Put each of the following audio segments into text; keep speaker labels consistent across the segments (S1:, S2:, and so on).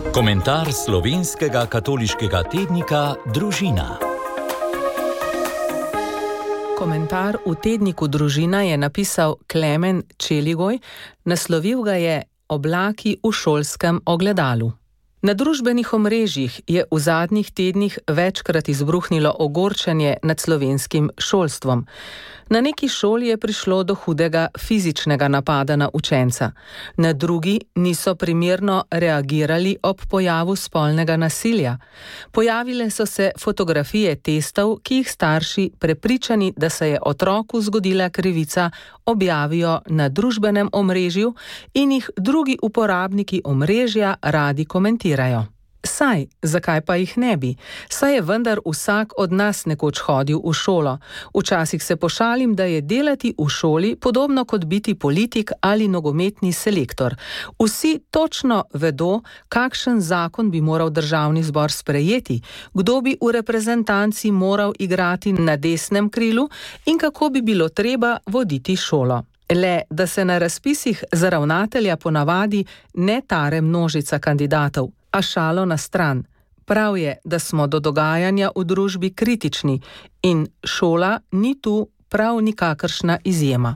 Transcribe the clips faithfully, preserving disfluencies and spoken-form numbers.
S1: Komentar slovenskega katoliškega tednika Družina.
S2: Komentar v tedniku Družina je napisal Klemen Čeligoj, naslovil ga je Oblaki v šolskem ogledalu. Na družbenih omrežjih je v zadnjih tednih večkrat izbruhnilo ogorčenje nad slovenskim šolstvom. Na neki šoli je prišlo do hudega fizičnega napada na učenca. Na drugi niso primerno reagirali ob pojavu spolnega nasilja. Pojavile so se fotografije testov, ki jih starši, prepričani, da se je otroku zgodila krivica, objavijo na družbenem omrežju in jih drugi uporabniki omrežja radi komentirajo. Saj, zakaj pa jih ne bi? Saj je vendar vsak od nas nekoč hodil v šolo. Včasih se pošalim, da je delati v šoli podobno kot biti politik ali nogometni selektor. Vsi točno vedo, kakšen zakon bi moral državni zbor sprejeti, kdo bi v reprezentanci moral igrati na desnem krilu in kako bi bilo treba voditi šolo. Le, da se na razpisih za ravnatelja ponavadi ne tare množica kandidatov. A šalo na stran. Prav je, da smo do dogajanja v družbi kritični in šola ni tu prav nikakršna izjema.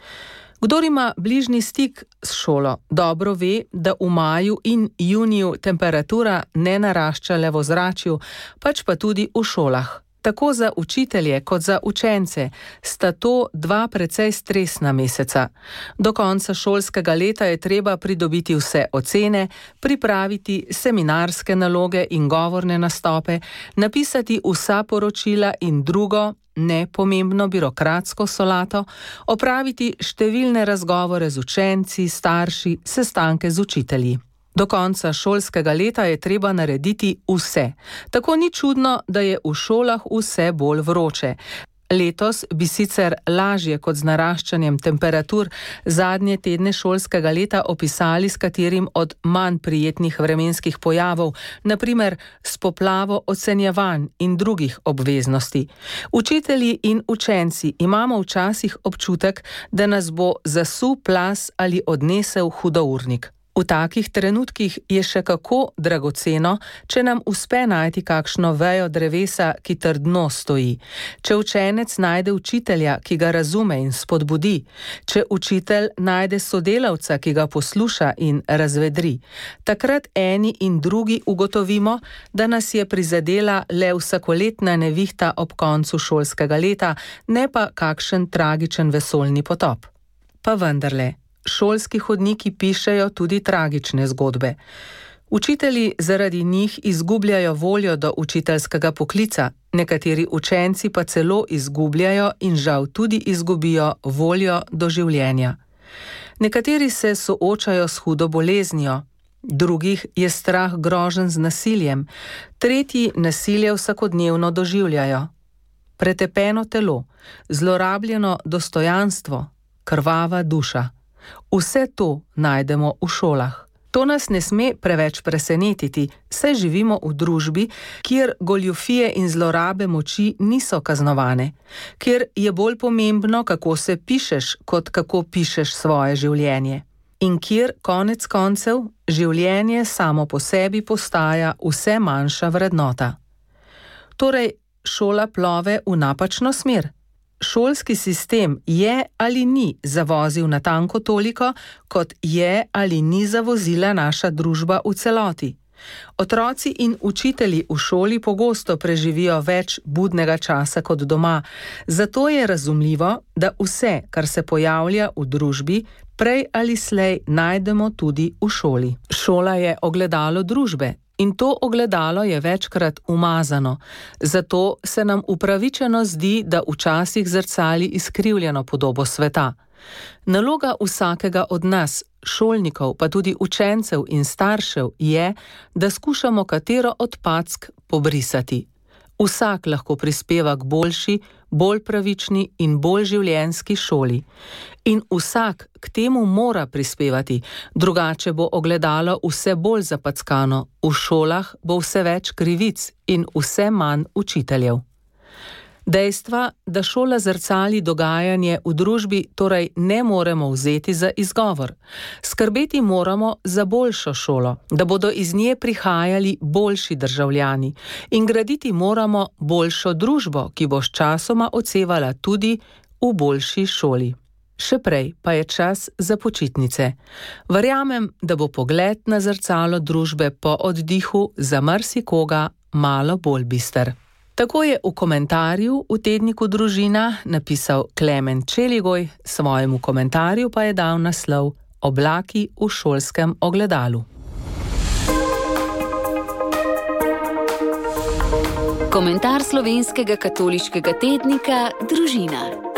S2: Kdor ima bližnji stik s šolo, dobro ve, da v maju in juniju temperatura ne narašča le v ozračju, pač pa tudi v šolah. Tako za učitelje kot za učence sta to dva precej stresna meseca. Do konca šolskega leta je treba pridobiti vse ocene, pripraviti seminarske naloge in govorne nastope, napisati vsa poročila in drugo, nepomembno birokratsko solato, opraviti številne razgovore z učenci, starši, sestanke z učitelji. Do konca šolskega leta je treba narediti vse. Tako ni čudno, da je v šolah vse bolj vroče. Letos bi sicer lažje kot z naraščanjem temperatur zadnje tedne šolskega leta opisali s katerim od manj prijetnih vremenskih pojavov, na primer s poplavo ocenjevanj in drugih obveznosti. Učitelji in učenci imamo včasih občutek, da nas bo zasul plaz ali odnesel hudournik. V takih trenutkih je še kako dragoceno, če nam uspe najti kakšno vejo drevesa, ki trdno stoji. Če učenec najde učitelja, ki ga razume in spodbudi. Če učitelj najde sodelavca, ki ga posluša in razvedri. Takrat eni in drugi ugotovimo, da nas je prizadela le vsakoletna nevihta ob koncu šolskega leta, ne pa kakšen tragičen vesoljni potop. Pa vendarle. Šolski hodniki pišejo tudi tragične zgodbe. Učitelji zaradi njih izgubljajo voljo do učiteljskega poklica, nekateri učenci pa celo izgubljajo in žal tudi izgubijo voljo do življenja. Nekateri se soočajo s hudo boleznijo, drugih je strah groženj z nasiljem, tretji nasilje vsakodnevno doživljajo. Pretepeno telo, zlorabljeno dostojanstvo, krvava duša. Vse to najdemo v šolah. To nas ne sme preveč presenetiti, saj živimo v družbi, kjer goljufije in zlorabe moči niso kaznovane, kjer je bolj pomembno, kako se pišeš, kot kako pišeš svoje življenje. In kjer konec koncev življenje samo po sebi postaja vse manjša vrednota. Torej, šola plove v napačno smer. Šolski sistem je ali ni zavozil natanko toliko, kot je ali ni zavozila naša družba v celoti. Otroci in učitelji v šoli pogosto preživijo več budnega časa kot doma, zato je razumljivo, da vse, kar se pojavlja v družbi, prej ali slej najdemo tudi v šoli. Šola je ogledalo družbe. In to ogledalo je večkrat umazano, zato se nam upravičeno zdi, da včasih zrcali izkrivljeno podobo sveta. Naloga vsakega od nas, šolnikov, pa tudi učencev in staršev, je, da skušamo katero od pack pobrisati. Vsak lahko prispeva k boljši, bolj pravični in bolj življenjski šoli. In vsak k temu mora prispevati, drugače bo ogledalo vse bolj zapackano, v šolah bo vse več krivic in vse manj učiteljev. Dejstva, da šola zrcali dogajanje v družbi, torej ne moremo vzeti za izgovor. Skrbeti moramo za boljšo šolo, da bodo iz nje prihajali boljši državljani, in graditi moramo boljšo družbo, ki bo sčasoma odsevala tudi v boljši šoli. Še prej pa je čas za počitnice. Verjamem, da bo pogled na zrcalo družbe po oddihu za marsikoga malo bolj bister. Tako je v komentarju v tedniku Družina napisal Klemen Čeligoj, svojemu komentarju pa je dal naslov Oblaki v šolskem ogledalu.
S3: Komentar slovenskega katoliškega tednika Družina.